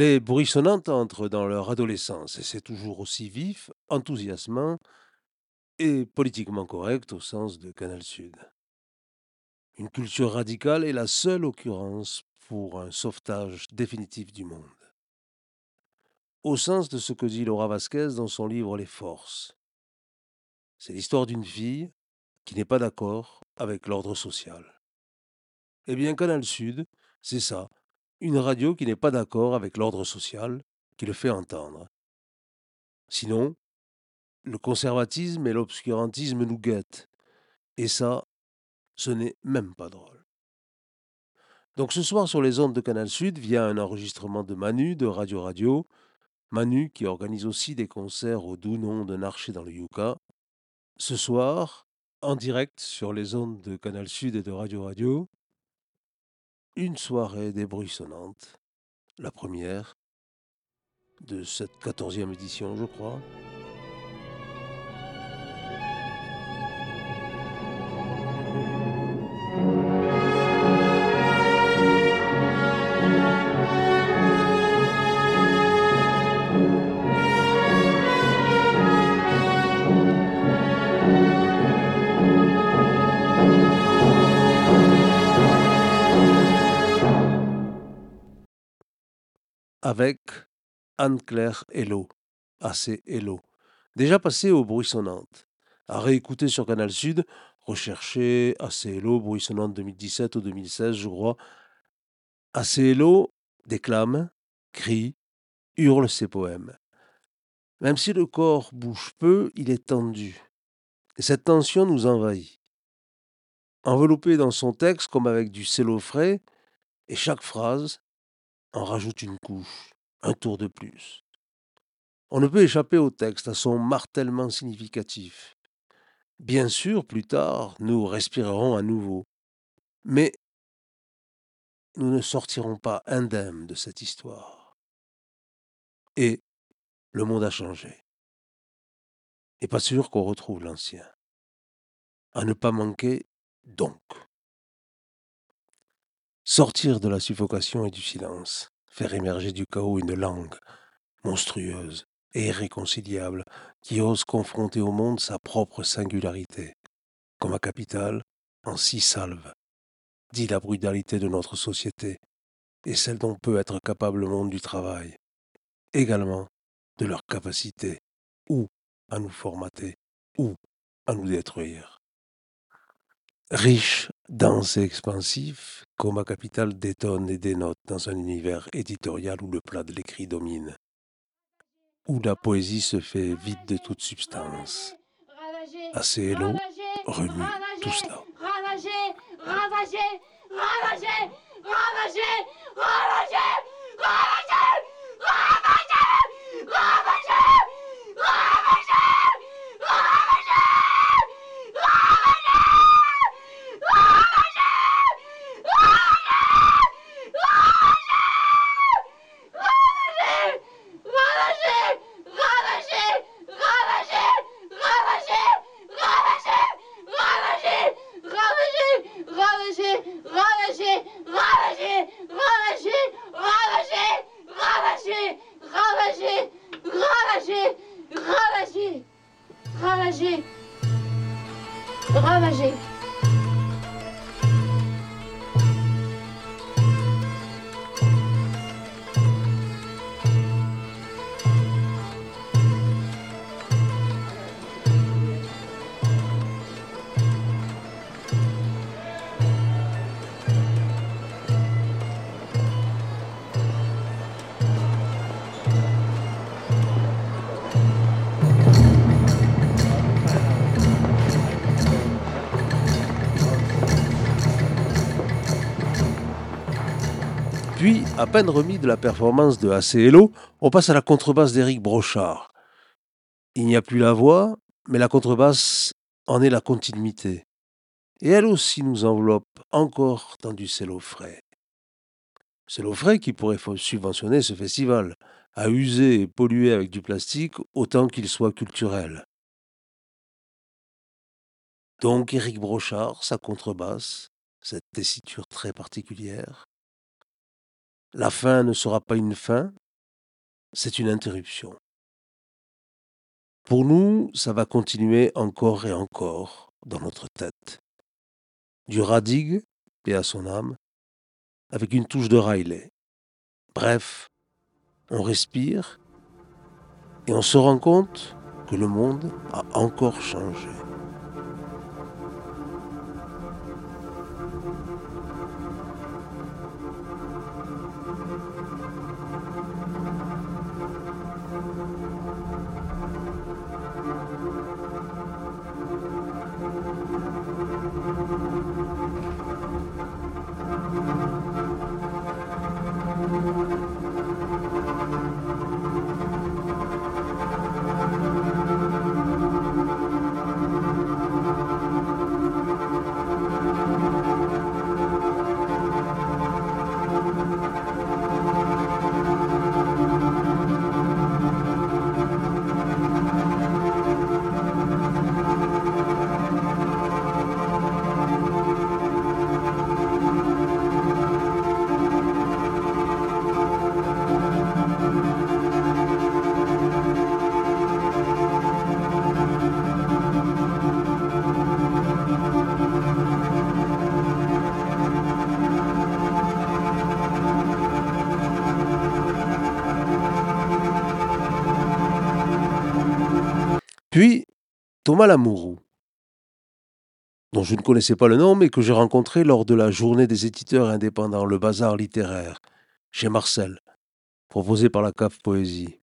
Les bruissonnantes entrent dans leur adolescence et c'est toujours aussi vif, enthousiasmant et politiquement correct au sens de Canal Sud. Une culture radicale est la seule occurrence pour un sauvetage définitif du monde. Au sens de ce que dit Laura Vasquez dans son livre Les Forces. C'est l'histoire d'une fille qui n'est pas d'accord avec l'ordre social. Eh bien, Canal Sud, c'est ça, une radio qui n'est pas d'accord avec l'ordre social, qui le fait entendre. Sinon, le conservatisme et l'obscurantisme nous guettent. Et ça, ce n'est même pas drôle. Donc ce soir sur les ondes de Canal Sud, via un enregistrement de Manu de Radio Radio, Manu qui organise aussi des concerts au doux nom d'un archer dans le Yucca, ce soir, en direct sur les ondes de Canal Sud et de Radio Radio, une soirée débruissonnante, la première de cette 14e édition, je crois. Avec Anne-Claire Hello, assez Hello, déjà passée aux bruissonnantes. À réécouter sur Canal Sud, rechercher assez Hello, bruissonnante 2017 ou 2016, je crois. Assez Hello déclame, crie, hurle ses poèmes. Même si le corps bouge peu, il est tendu. Et cette tension nous envahit. Enveloppé dans son texte comme avec du cello frais, et chaque phrase en rajoute une couche, un tour de plus. On ne peut échapper au texte, à son martèlement significatif. Bien sûr, plus tard, nous respirerons à nouveau. Mais nous ne sortirons pas indemnes de cette histoire. Et le monde a changé. Et pas sûr qu'on retrouve l'ancien. À ne pas manquer, donc. Sortir de la suffocation et du silence, faire émerger du chaos une langue monstrueuse et irréconciliable qui ose confronter au monde sa propre singularité, comme à Capitale, en 6 salves, dit la brutalité de notre société et celle dont peut être capable le monde du travail, également de leur capacité ou à nous formater ou à nous détruire. Riche, dense et expansif, Coma Capital détonne et dénote dans un univers éditorial où le plat de l'écrit domine, où la poésie se fait vide de toute substance. Assez Hello remue tout cela. Ravager. Puis, à peine remis de la performance de Assez Hello, on passe à la contrebasse d'Éric Brochard. Il n'y a plus la voix, mais la contrebasse en est la continuité. Et elle aussi nous enveloppe encore dans du cello frais. Cello frais qui pourrait subventionner ce festival, à user et polluer avec du plastique autant qu'il soit culturel. Donc Éric Brochard, sa contrebasse, cette tessiture très particulière. La fin ne sera pas une fin, c'est une interruption. Pour nous, ça va continuer encore et encore dans notre tête. Du Radig, paix à son âme, avec une touche de Riley. Bref, on respire et on se rend compte que le monde a encore changé. Puis, Thomas Lamourou, dont je ne connaissais pas le nom, mais que j'ai rencontré lors de la journée des éditeurs indépendants, le bazar littéraire, chez Marcel, proposé par la CAF Poésie.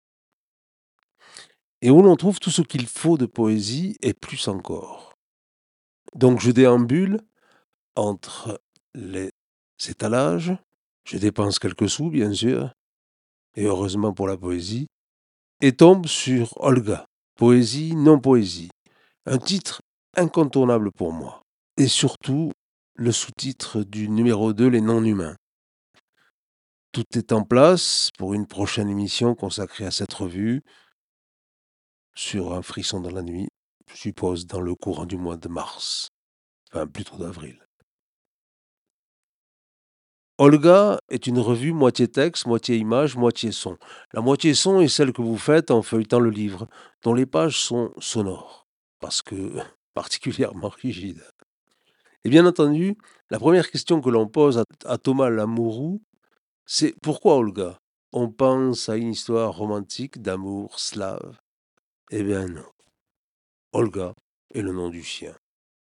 Et où l'on trouve tout ce qu'il faut de poésie et plus encore. Donc je déambule entre les étalages, je dépense quelques sous, bien sûr, et heureusement pour la poésie, et tombe sur Olga, poésie, non-poésie, un titre incontournable pour moi. Et surtout, le sous-titre du numéro 2, les non-humains. Tout est en place pour une prochaine émission consacrée à cette revue, sur un frisson dans la nuit, je suppose dans le courant du mois de mars, enfin plutôt d'avril. Olga est une revue moitié texte, moitié image, moitié son. La moitié son est celle que vous faites en feuilletant le livre, dont les pages sont sonores, parce que particulièrement rigides. Et bien entendu, la première question que l'on pose à Thomas Lamourou, c'est pourquoi Olga? On pense à une histoire romantique d'amour slave. Eh bien non. Olga est le nom du chien.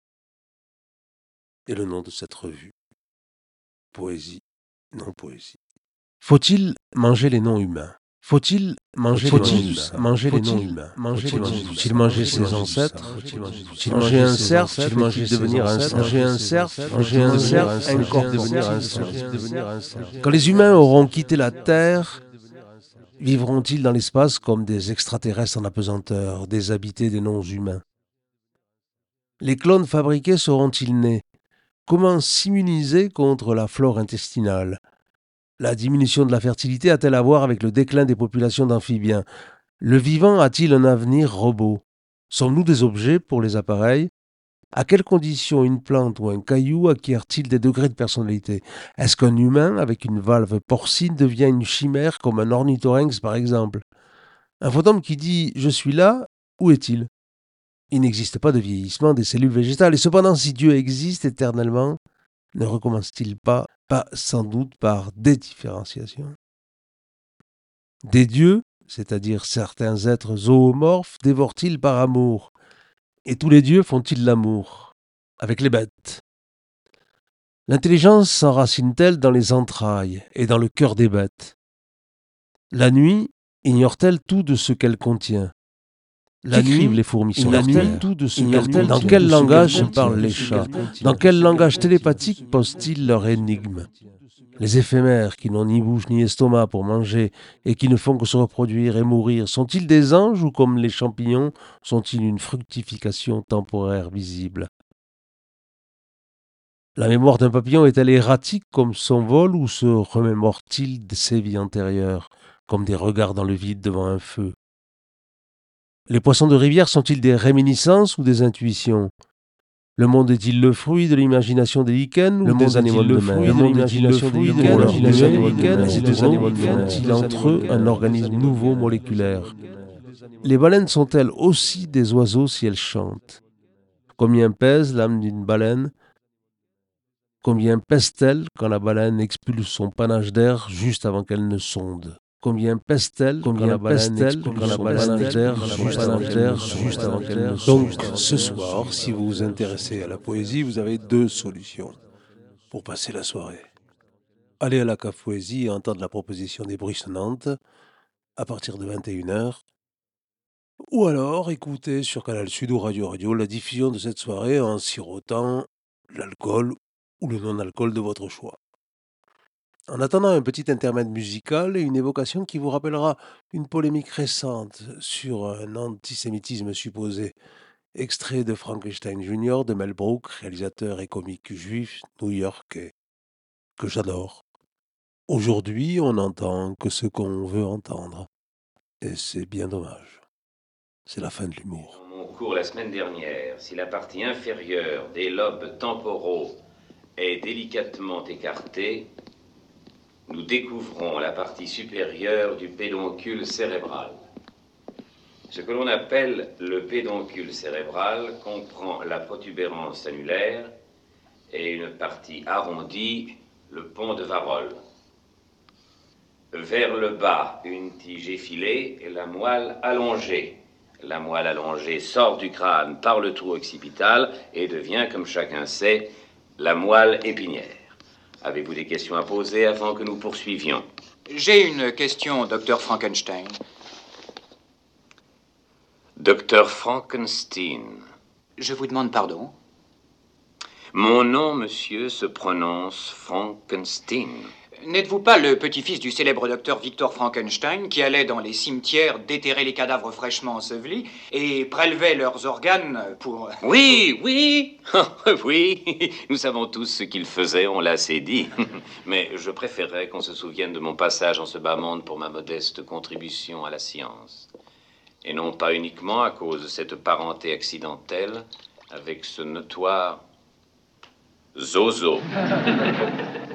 Et le nom de cette revue. Poésie, non poésie. Faut-il manger les noms humains? Faut-il manger les noms humains? Faut-il manger ses ancêtres? Faut-il manger un cerf? Faut-il manger devenir un cerf? Manger un cerf? Manger un cerf? Encore devenir un cerf? Quand les humains auront quitté la Terre, vivront-ils dans l'espace comme des extraterrestres en apesanteur, déshabités des noms humains? Les clones fabriqués seront-ils nés? Comment s'immuniser contre la flore intestinale? La diminution de la fertilité a-t-elle à voir avec le déclin des populations d'amphibiens? Le vivant a-t-il un avenir robot? Sommes-nous des objets pour les appareils? À quelles conditions une plante ou un caillou acquiert-il des degrés de personnalité? Est-ce qu'un humain avec une valve porcine devient une chimère comme un ornithorynx par exemple? Un fantôme qui dit « je suis là », où est-il? Il n'existe pas de vieillissement des cellules végétales. Et cependant, si Dieu existe éternellement, ne recommence-t-il pas sans doute par dédifférenciation? Des dieux, c'est-à-dire certains êtres zoomorphes, dévorent-ils par amour? Et tous les dieux font-ils l'amour avec les bêtes? L'intelligence s'enracine-t-elle dans les entrailles et dans le cœur des bêtes? La nuit ignore-t-elle tout de ce qu'elle contient? Qu'écrivent les fourmis sur la terre? Dans quel langage parlent les chats? Dans quel langage télépathique posent-ils leur énigme? Les éphémères qui n'ont ni bouche ni estomac pour manger et qui ne font que se reproduire et mourir, sont-ils des anges ou comme les champignons, sont-ils une fructification temporaire visible? La mémoire d'un papillon est-elle erratique comme son vol ou se remémore-t-il de ses vies antérieures, comme des regards dans le vide devant un feu? Les poissons de rivière sont-ils des réminiscences ou des intuitions? Le monde est-il le fruit de l'imagination des lichens ou des anémones de mer? Le monde est-il le fruit de l'imagination des lichens ou des anémones de mer? Ont-ils entre eux un organisme nouveau moléculaire? Les baleines sont-elles aussi des oiseaux si elles chantent? Combien pèse l'âme d'une baleine? Combien pèse-t-elle quand la baleine expulse son panache d'air juste avant qu'elle ne sonde? Combien pèse-t-elle quand la baleine expulse son panache d'air juste avant qu'elle ne sonde? Donc, ce soir, si vous vous intéressez à la poésie, vous avez deux solutions pour passer la soirée. Allez à la Cave Poésie et entendre la proposition des Bruissonnantes à partir de 21h. Ou alors écoutez sur Canal Sud ou Radio Radio la diffusion de cette soirée en sirotant l'alcool ou le non-alcool de votre choix. En attendant un petit intermède musical et une évocation qui vous rappellera une polémique récente sur un antisémitisme supposé, extrait de Frankenstein Jr. de Mel Brooks, réalisateur et comique juif new-yorkais, que j'adore. Aujourd'hui, on n'entend que ce qu'on veut entendre, et c'est bien dommage. C'est la fin de l'humour. Dans mon cours la semaine dernière, si la partie inférieure des lobes temporaux est délicatement écartée, nous découvrons la partie supérieure du pédoncule cérébral. Ce que l'on appelle le pédoncule cérébral comprend la protubérance annulaire et une partie arrondie, le pont de Varol. Vers le bas, une tige effilée et la moelle allongée. La moelle allongée sort du crâne par le trou occipital et devient, comme chacun sait, la moelle épinière. Avez-vous des questions à poser avant que nous poursuivions? J'ai une question, docteur Frankenstein. Docteur Frankenstein. Je vous demande pardon. Mon nom, monsieur, se prononce Frankenstein. N'êtes-vous pas le petit-fils du célèbre docteur Victor Frankenstein qui allait dans les cimetières déterrer les cadavres fraîchement ensevelis et prélevait leurs organes pour... Oui, oui, oui, nous savons tous ce qu'il faisait, on l'a assez dit. Mais je préférerais qu'on se souvienne de mon passage en ce bas monde pour ma modeste contribution à la science. Et non pas uniquement à cause de cette parenté accidentelle avec ce notoire Zozo.